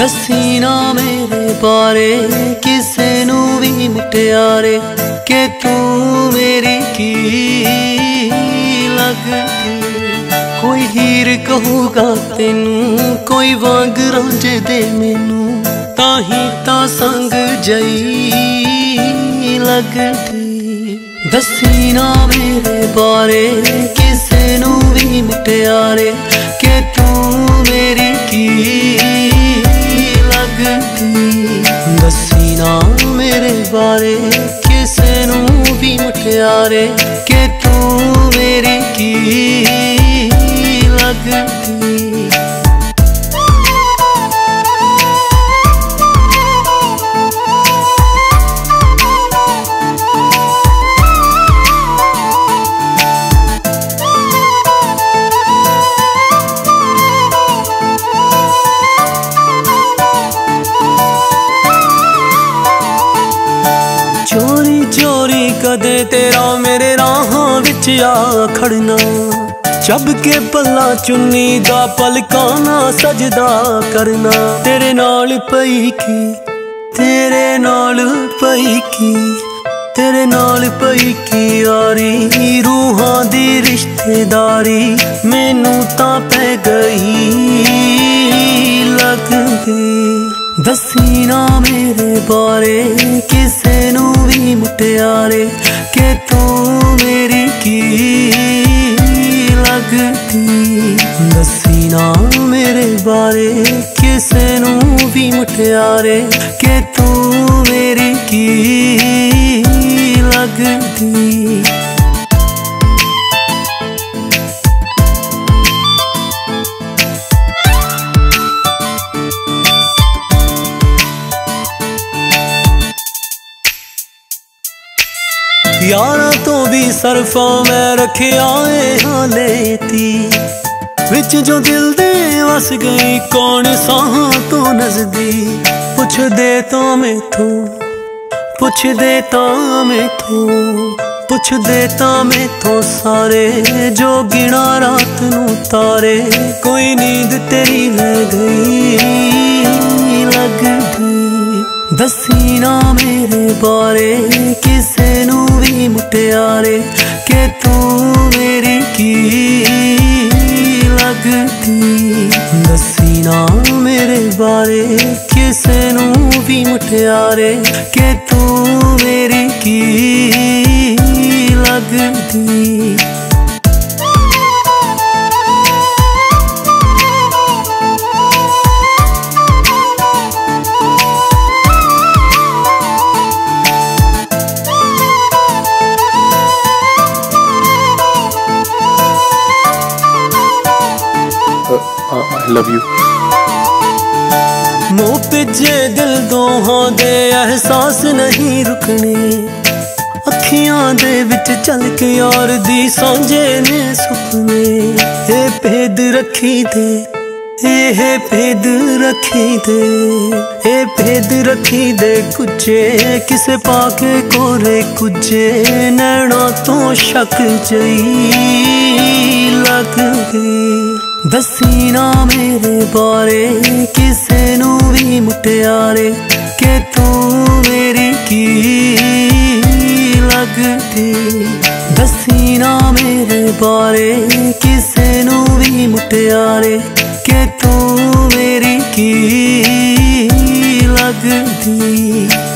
दसी ना मेरे बारे किसे नू भी मुटियारे के तू मेरी की लगदी। कोई हीर कहूगा तेनू कोई वांग रांझे दे मैनू ताही ता संग जई लगदी। दसी ना मेरे बारे किसे नू भी मुटियारे के तू मेरी की दसी ना मेरे बारे किसे नू भी मुटियारे के तू मेरी की लगदी। चोरी चोरी कदे तेरा मेरे राहां विच आ खड़ना चब के पल्ला चुन्नी दा पलकां ना सजदा करना। तेरे नाल पई की तेरे नाल पई की तेरे नाल पई की यारी रूहां दी रिश्तेदारी मैनू तां पै गई लगदी। दसी ना मेरे बारे किसे नू भी मुटियारे के तू मेरी की लगदी। दसी ना मेरे बारे किसे नू भी मुटियारे के तू मेरी की लगदी। यारा तो भी सरफा मैं रखिया हालेती विच जो दिल दे वस गई कौन साहां तो नजदी। पुछ दे तो मैथों पुछ दे तो मैथों पुछ दे तो मैथों सारे जो गिना रात नू तारे कोई नींद तेरी ले गई लगदी। दसी ना मेरे बारे किसे नू भी मुटियारे के तू मेरी की लगदी। दसी ना मेरे बारे किसे नू भी मुटियारे के तू मेरी की लगदी। I love you. मोह पिजे दिल दोहां दे एहसास नहीं रुकने अखियां दे विच चल के यार दी सांझे ने सुपने। ए भेद रखी दे ए भेद रखी दे ए भेद रखी दे कुचे किसे पाके कोरे कुचे नैना तो शक जई लग गई। दसी ना मेरे बारे किसे नू भी मुटियारे के तू मेरी की लगदी। दसी ना मेरे बारे किसे नू भी मुटियारे के तू मेरी की लगदी।